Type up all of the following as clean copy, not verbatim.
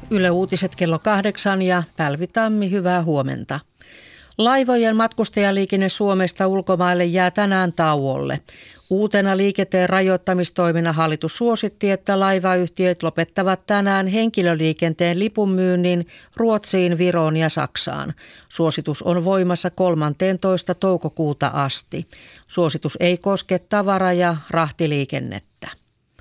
Yle Uutiset kello 8 ja Pälvi Tammi, hyvää huomenta. Laivojen matkustajaliikenne Suomesta ulkomaille jää tänään tauolle. Uutena liikenteen rajoittamistoimena hallitus suositti, että laivayhtiöt lopettavat tänään henkilöliikenteen lipunmyynnin Ruotsiin, Viroon ja Saksaan. Suositus on voimassa 13. toukokuuta asti. Suositus ei koske tavara- ja rahtiliikennettä.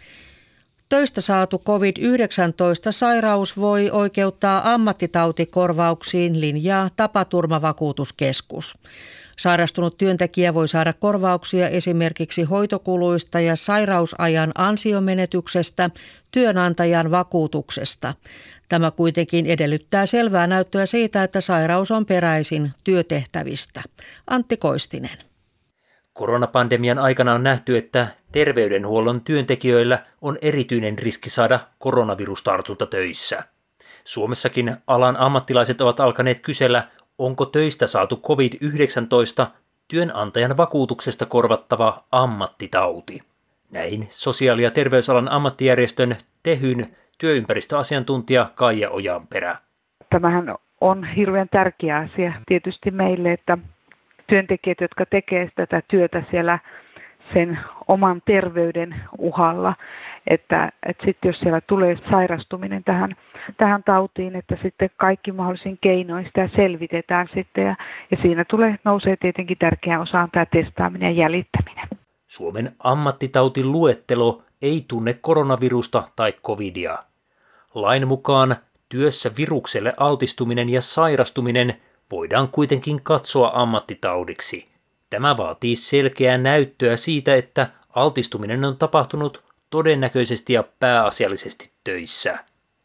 Töistä saatu COVID-19-sairaus voi oikeuttaa ammattitautikorvauksiin, linjaa Tapaturmavakuutuskeskus. Sairastunut työntekijä voi saada korvauksia esimerkiksi hoitokuluista ja sairausajan ansiomenetyksestä työnantajan vakuutuksesta. Tämä kuitenkin edellyttää selvää näyttöä siitä, että sairaus on peräisin työtehtävistä. Antti Koistinen. Koronapandemian aikana on nähty, että terveydenhuollon työntekijöillä on erityinen riski saada koronavirustartunta töissä. Suomessakin alan ammattilaiset ovat alkaneet kysellä, onko töistä saatu COVID-19 työnantajan vakuutuksesta korvattava ammattitauti. Näin sosiaali- ja terveysalan ammattijärjestön TEHYn työympäristöasiantuntija Kaija Ojanperä. Tämähän on hirveän tärkeä asia tietysti meille, että työntekijät, jotka tekevät tätä työtä siellä sen oman terveyden uhalla, että sitten jos siellä tulee sairastuminen tähän tautiin, että sitten kaikki mahdollisin keinoin sitä selvitetään sitten ja siinä nousee tietenkin tärkeä osaan tämä testaaminen ja jäljittäminen. Suomen ammattitautiluettelo ei tunne koronavirusta tai covidia. Lain mukaan työssä virukselle altistuminen ja sairastuminen voidaan kuitenkin katsoa ammattitaudiksi. Tämä vaatii selkeää näyttöä siitä, että altistuminen on tapahtunut todennäköisesti ja pääasiallisesti töissä.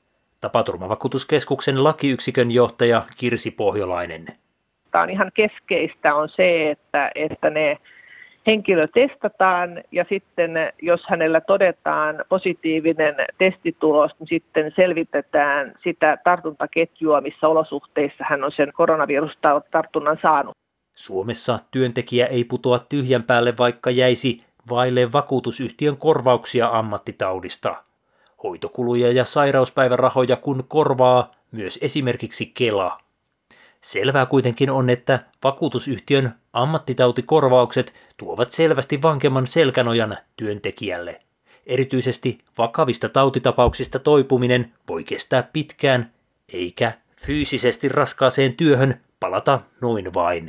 Tapaturmavakuutuskeskuksen lakiyksikön johtaja Kirsi Pohjolainen. Tämä on ihan keskeistä on se, että ne henkilö testataan ja sitten jos hänellä todetaan positiivinen testitulos, niin sitten selvitetään sitä tartuntaketjua, missä olosuhteissa hän on sen koronavirustartunnan saanut. Suomessa työntekijä ei putoa tyhjän päälle, vaikka jäisi vaille vakuutusyhtiön korvauksia ammattitaudista. Hoitokuluja ja sairauspäivärahoja kun korvaa myös esimerkiksi Kela. Selvää kuitenkin on, että vakuutusyhtiön ammattitautikorvaukset tuovat selvästi vankemman selkänojan työntekijälle. Erityisesti vakavista tautitapauksista toipuminen voi kestää pitkään, eikä fyysisesti raskaaseen työhön palata noin vain.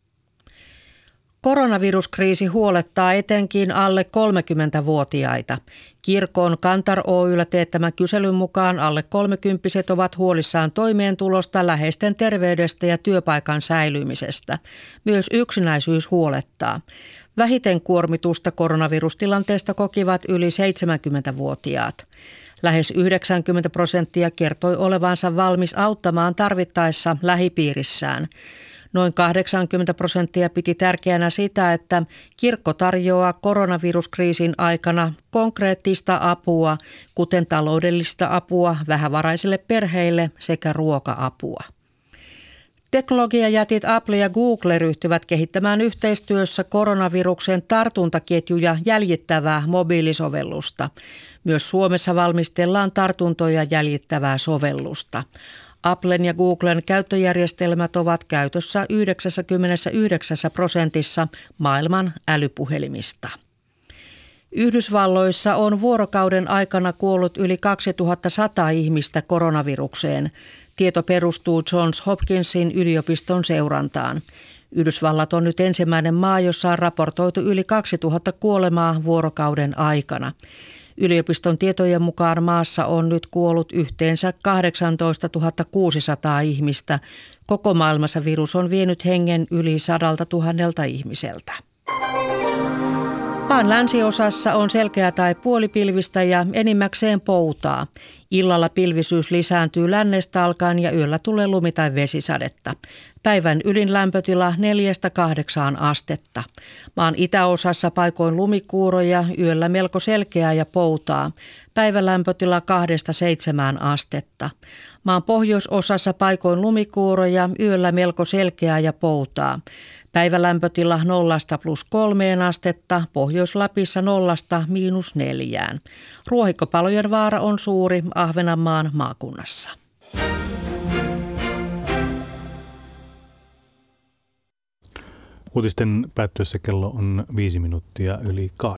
Koronaviruskriisi huolettaa etenkin alle 30-vuotiaita. Kirkon Kantar Oy:llä teettämän kyselyn mukaan alle 30-vuotiaat ovat huolissaan toimeentulosta, läheisten terveydestä ja työpaikan säilymisestä. Myös yksinäisyys huolettaa. Vähiten kuormitusta koronavirustilanteesta kokivat yli 70-vuotiaat. Lähes 90% kertoi olevansa valmis auttamaan tarvittaessa lähipiirissään. Noin 80% piti tärkeänä sitä, että kirkko tarjoaa koronaviruskriisin aikana konkreettista apua, kuten taloudellista apua vähävaraisille perheille sekä ruoka-apua. Teknologiajätit Apple ja Google ryhtyvät kehittämään yhteistyössä koronaviruksen tartuntaketjuja jäljittävää mobiilisovellusta. Myös Suomessa valmistellaan tartuntoja jäljittävää sovellusta. Applen ja Googlen käyttöjärjestelmät ovat käytössä 99% maailman älypuhelimista. Yhdysvalloissa on vuorokauden aikana kuollut yli 2100 ihmistä koronavirukseen. Tieto perustuu Johns Hopkinsin yliopiston seurantaan. Yhdysvallat on nyt ensimmäinen maa, jossa on raportoitu yli 2000 kuolemaa vuorokauden aikana. Yliopiston tietojen mukaan maassa on nyt kuollut yhteensä 18 600 ihmistä. Koko maailmassa virus on vienyt hengen yli 100 000 ihmiseltä. Maan länsiosassa on selkeä tai puolipilvistä ja enimmäkseen poutaa. Illalla pilvisyys lisääntyy lännestä alkaen ja yöllä tulee lumi- tai vesisadetta. Päivän ylin lämpötila 4-8 astetta. Maan itäosassa paikoin lumikuuroja, yöllä melko selkeää ja poutaa. Päivän lämpötila 2-7 astetta. Maan pohjoisosassa paikoin lumikuuroja, yöllä melko selkeää ja poutaa. Päivälämpötila 0–+3 astetta, Pohjois-Lapissa 0––4. Ruohikkopalojen vaara on suuri Ahvenanmaan maakunnassa. Uutisten päättyessä kello on 5 minuuttia yli 8.